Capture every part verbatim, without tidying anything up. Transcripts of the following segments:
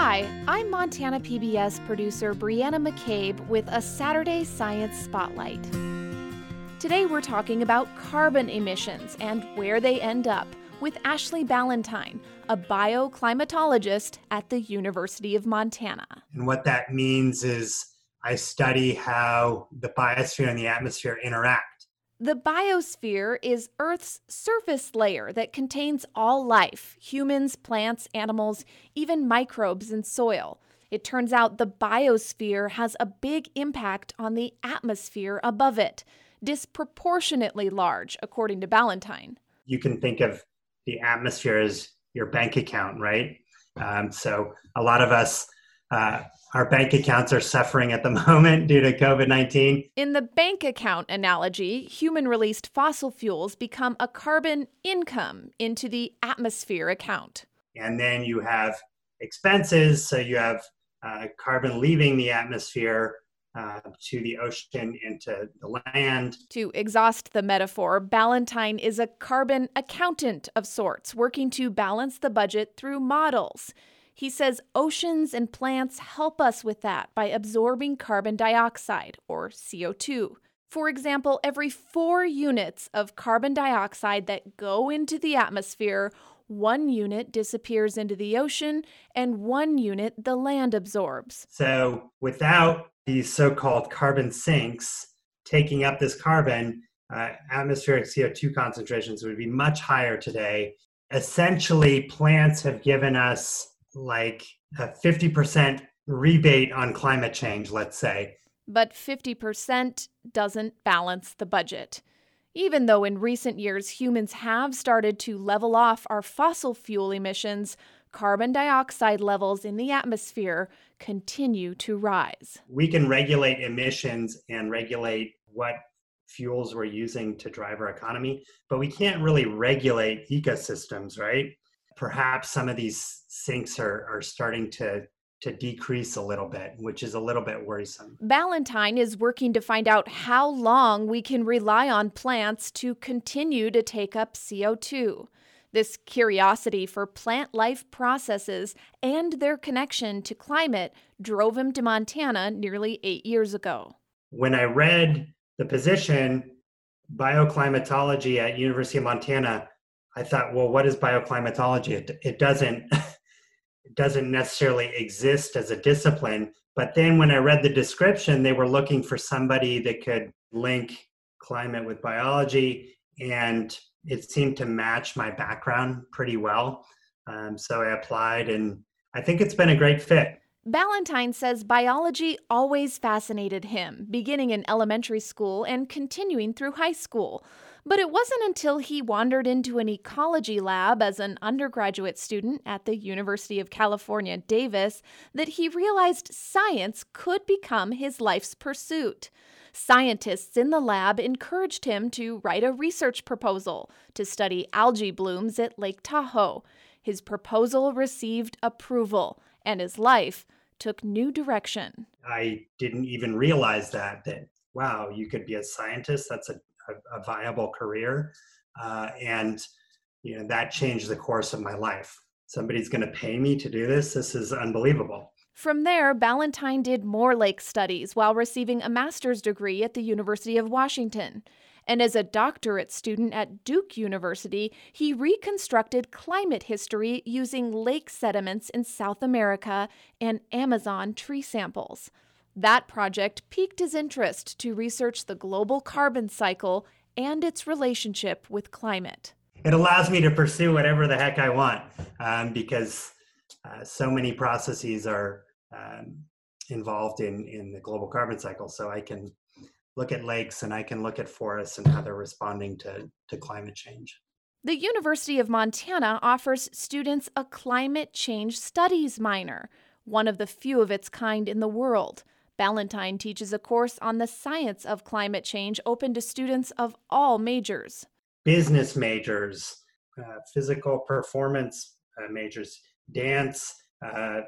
Hi, I'm Montana P B S producer Brianna McCabe with a Saturday Science Spotlight. Today we're talking about carbon emissions and where they end up with Ashley Ballantyne, a bioclimatologist at the University of Montana. And what that means is I study how the biosphere and the atmosphere interact. The biosphere is Earth's surface layer that contains all life, humans, plants, animals, even microbes in soil. It turns out the biosphere has a big impact on the atmosphere above it, disproportionately large, according to Ballantyne. You can think of the atmosphere as your bank account, right? Um, so a lot of us, uh, our bank accounts are suffering at the moment due to covid nineteen. In the bank account analogy, human-released fossil fuels become a carbon income into the atmosphere account. And then you have expenses, so you have uh, carbon leaving the atmosphere uh, to the ocean, into the land. To exhaust the metaphor, Ballantyne is a carbon accountant of sorts, working to balance the budget through models. He says oceans and plants help us with that by absorbing carbon dioxide, or C O two. For example, every four units of carbon dioxide that go into the atmosphere, one unit disappears into the ocean and one unit the land absorbs. So without these so-called carbon sinks taking up this carbon, uh, atmospheric C O two concentrations would be much higher today. Essentially, plants have given us like a fifty percent rebate on climate change, let's say. But fifty percent doesn't balance the budget. Even though in recent years humans have started to level off our fossil fuel emissions, carbon dioxide levels in the atmosphere continue to rise. We can regulate emissions and regulate what fuels we're using to drive our economy, but we can't really regulate ecosystems, right? Perhaps some of these sinks are, are starting to, to decrease a little bit, which is a little bit worrisome. Ballantyne is working to find out how long we can rely on plants to continue to take up C O two. This curiosity for plant life processes and their connection to climate drove him to Montana nearly eight years ago. When I read the position, bioclimatology at University of Montana, I thought, well, what is bioclimatology? It, it doesn't it doesn't necessarily exist as a discipline. But then when I read the description, they were looking for somebody that could link climate with biology, and it seemed to match my background pretty well. Um, so I applied, and I think it's been a great fit. Ballantyne says biology always fascinated him, beginning in elementary school and continuing through high school. But it wasn't until he wandered into an ecology lab as an undergraduate student at the University of California, Davis, that he realized science could become his life's pursuit. Scientists in the lab encouraged him to write a research proposal to study algae blooms at Lake Tahoe. His proposal received approval, and his life took new direction. I didn't even realize that, that, wow, you could be a scientist. That's a, a, a viable career. Uh, and, you know, that changed the course of my life. Somebody's going to pay me to do this. This is unbelievable. From there, Ballantyne did more lake studies while receiving a master's degree at the University of Washington. And as a doctorate student at Duke University, he reconstructed climate history using lake sediments in South America and Amazon tree samples. That project piqued his interest to research the global carbon cycle and its relationship with climate. It allows me to pursue whatever the heck I want um, because uh, so many processes are um, involved in, in the global carbon cycle. So I can look at lakes and I can look at forests and how they're responding to, to climate change. The University of Montana offers students a climate change studies minor, one of the few of its kind in the world. Ballantyne teaches a course on the science of climate change open to students of all majors. Business majors, uh, physical performance uh, majors, dance, uh,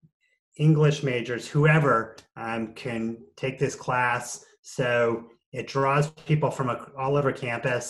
English majors, whoever um, can take this class. So it draws people from a, all over campus,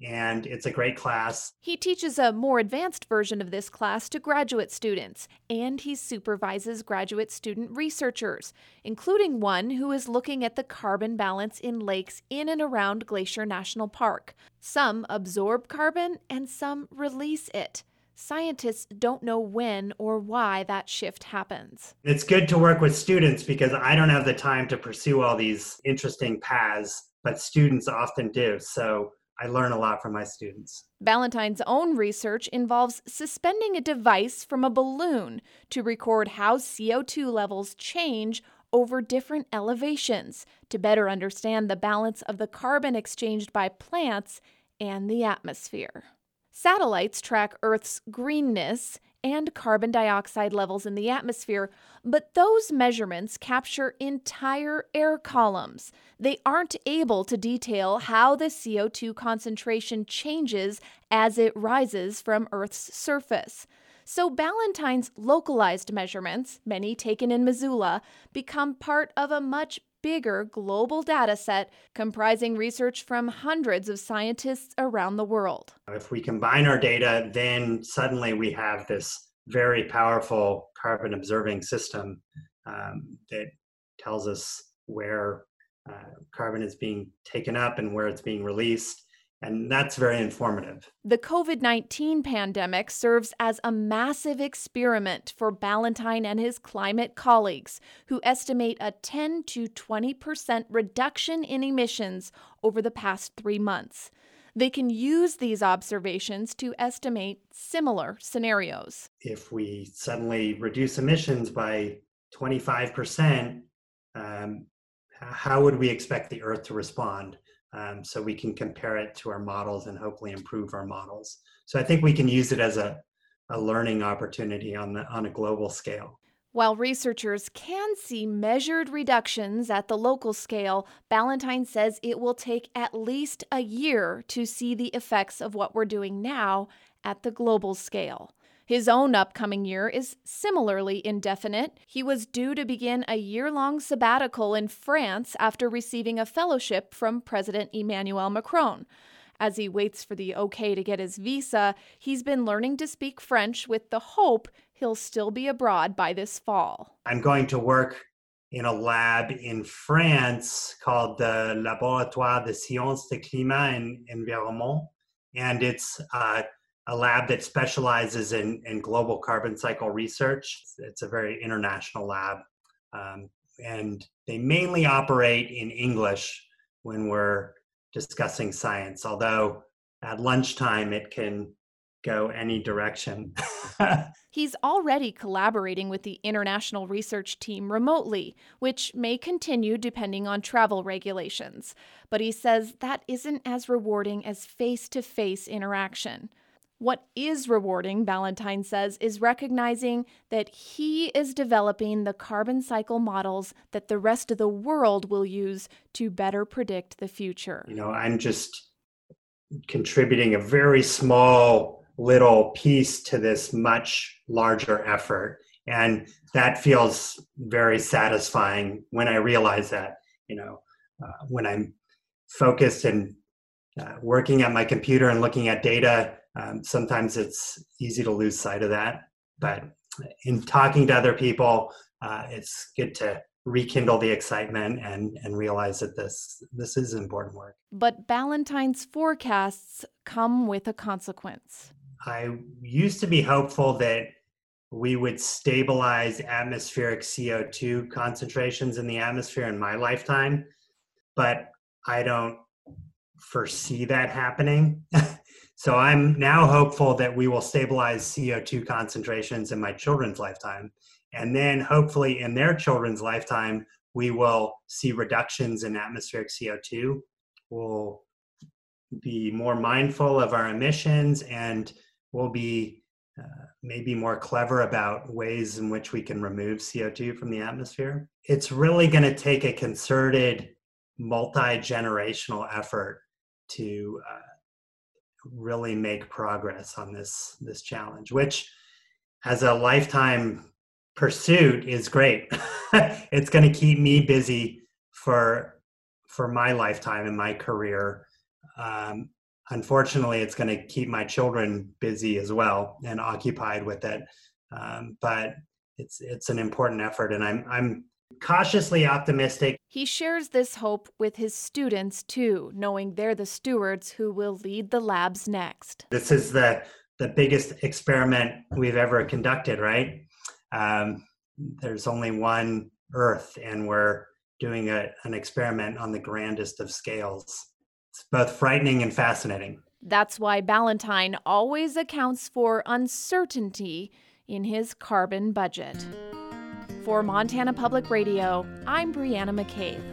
and it's a great class. He teaches a more advanced version of this class to graduate students, and he supervises graduate student researchers, including one who is looking at the carbon balance in lakes in and around Glacier National Park. Some absorb carbon and some release it. Scientists don't know when or why that shift happens. It's good to work with students because I don't have the time to pursue all these interesting paths, but students often do. So I learn a lot from my students. Ballantyne's own research involves suspending a device from a balloon to record how C O two levels change over different elevations to better understand the balance of the carbon exchanged by plants and the atmosphere. Satellites track Earth's greenness and carbon dioxide levels in the atmosphere, but those measurements capture entire air columns. They aren't able to detail how the C O two concentration changes as it rises from Earth's surface. So Ballantyne's localized measurements, many taken in Missoula, become part of a much bigger global data set comprising research from hundreds of scientists around the world. If we combine our data, then suddenly we have this very powerful carbon observing system um, that tells us where uh, carbon is being taken up and where it's being released. And that's very informative. The COVID nineteen pandemic serves as a massive experiment for Ballantine and his climate colleagues, who estimate a ten to twenty percent reduction in emissions over the past three months. They can use these observations to estimate similar scenarios. If we suddenly reduce emissions by twenty-five percent, um, how would we expect the Earth to respond? Um, so we can compare it to our models and hopefully improve our models. So I think we can use it as a, a learning opportunity on the on a global scale. While researchers can see measured reductions at the local scale, Ballantine says it will take at least a year to see the effects of what we're doing now at the global scale. His own upcoming year is similarly indefinite. He was due to begin a year-long sabbatical in France after receiving a fellowship from President Emmanuel Macron. As he waits for the okay to get his visa, he's been learning to speak French with the hope he'll still be abroad by this fall. I'm going to work in a lab in France called the Laboratoire de Sciences de Climat et Environnement, and it's uh, a lab that specializes in, in global carbon cycle research. It's a very international lab, um, and they mainly operate in English when we're discussing science, although at lunchtime it can go any direction. He's already collaborating with the international research team remotely, which may continue depending on travel regulations. But he says that isn't as rewarding as face-to-face interaction. What is rewarding, Ballantine says, is recognizing that he is developing the carbon cycle models that the rest of the world will use to better predict the future. You know, I'm just contributing a very small little piece to this much larger effort. And that feels very satisfying when I realize that, you know, uh, when I'm focused and uh, working at my computer and looking at data, Um, sometimes it's easy to lose sight of that, but in talking to other people, uh, it's good to rekindle the excitement and, and realize that this this is important work. But Ballantine's forecasts come with a consequence. I used to be hopeful that we would stabilize atmospheric C O two concentrations in the atmosphere in my lifetime, but I don't foresee that happening. So I'm now hopeful that we will stabilize C O two concentrations in my children's lifetime. And then hopefully in their children's lifetime, we will see reductions in atmospheric C O two. We'll be more mindful of our emissions, and we'll be uh, maybe more clever about ways in which we can remove C O two from the atmosphere. It's really going to take a concerted, multi-generational effort to uh, really make progress on this this challenge, which as a lifetime pursuit is great. It's going to keep me busy for for my lifetime and my career, um, unfortunately, it's going to keep my children busy as well and occupied with it. Um, but it's it's an important effort, and I'm I'm cautiously optimistic. He shares this hope with his students too, knowing they're the stewards who will lead the labs next. This is the the biggest experiment we've ever conducted, right? Um, there's only one Earth, and we're doing a, an experiment on the grandest of scales. It's both frightening and fascinating. That's why Ballantine always accounts for uncertainty in his carbon budget. For Montana Public Radio, I'm Brianna McCabe.